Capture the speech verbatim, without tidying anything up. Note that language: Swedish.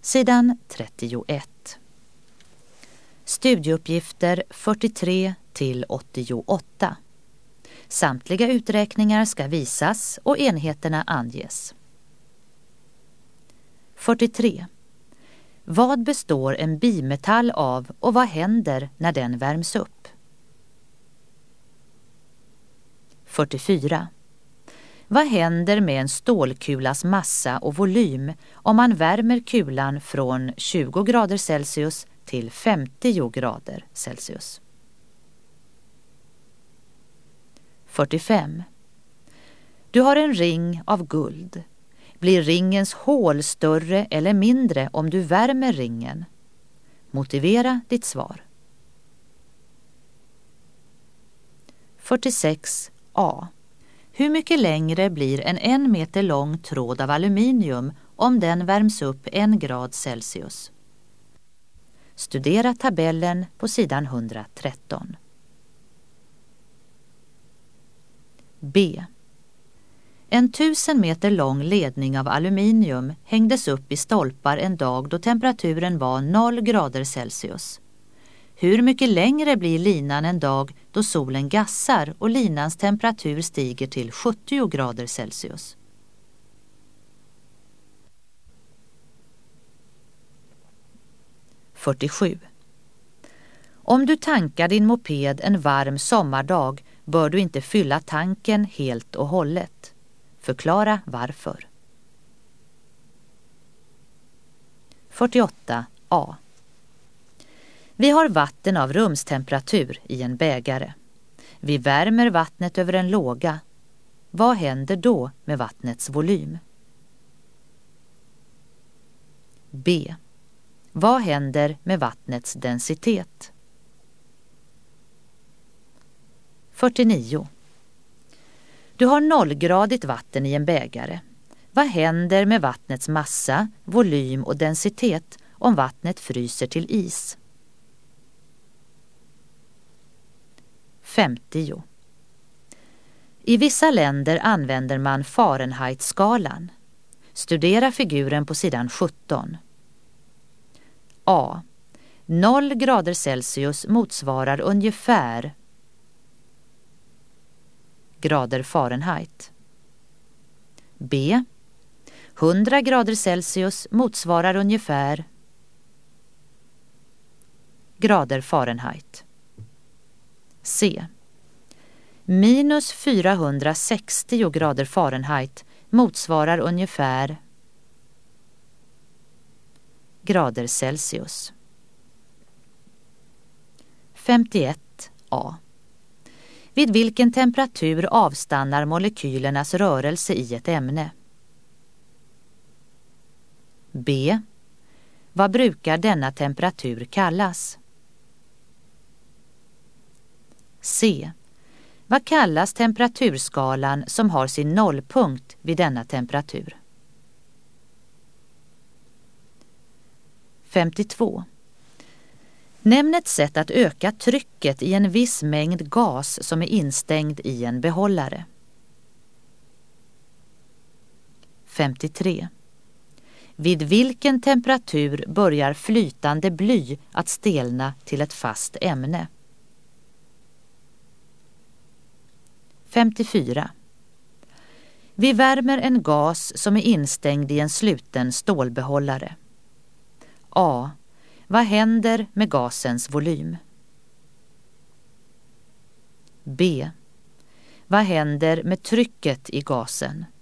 Sidan trettioett. Studieuppgifter fyrtiotre till åttioåtta. Samtliga uträkningar ska visas och enheterna anges. fyrtiotre. Vad består en bimetall av och vad händer när den värms upp? fyrtiofyra. Vad händer med en stålkulas massa och volym om man värmer kulan från tjugo grader Celsius till femtio grader Celsius? fyrtiofem. Du har en ring av guld. Blir ringens hål större eller mindre om du värmer ringen? Motivera ditt svar. fyrtiosex A. Hur mycket längre blir en en meter lång tråd av aluminium om den värms upp en grad Celsius? Studera tabellen på sidan etthundratretton. B. En tusen meter lång ledning av aluminium hängdes upp i stolpar en dag då temperaturen var noll grader Celsius. Hur mycket längre blir linan en dag då solen gassar och linans temperatur stiger till sjuttio grader Celsius? fyrtiosju. Om du tankar din moped en varm sommardag bör du inte fylla tanken helt och hållet. Förklara varför. fyrtioåtta A. Vi har vatten av rumstemperatur i en bägare. Vi värmer vattnet över en låga. Vad händer då med vattnets volym? B. Vad händer med vattnets densitet? fyrtionio. Du har nollgradigt vatten i en bägare. Vad händer med vattnets massa, volym och densitet om vattnet fryser till is? femtio. I vissa länder använder man Fahrenheit-skalan. Studera figuren på sidan sjutton. A. noll grader Celsius motsvarar ungefär grader Fahrenheit. B. hundra grader Celsius motsvarar ungefär grader Fahrenheit. C. Minus fyrahundrasextio grader Fahrenheit motsvarar ungefär grader Celsius. femtioett A. Vid vilken temperatur avstannar molekylernas rörelse i ett ämne? B. Vad brukar denna temperatur kallas? C. Vad kallas temperaturskalan som har sin nollpunkt vid denna temperatur? femtiotvå. Nämn ett sätt att öka trycket i en viss mängd gas som är instängd i en behållare. femtiotre. Vid vilken temperatur börjar flytande bly att stelna till ett fast ämne? femtiofyra. Vi värmer en gas som är instängd i en sluten stålbehållare. A. Vad händer med gasens volym? B. Vad händer med trycket i gasen?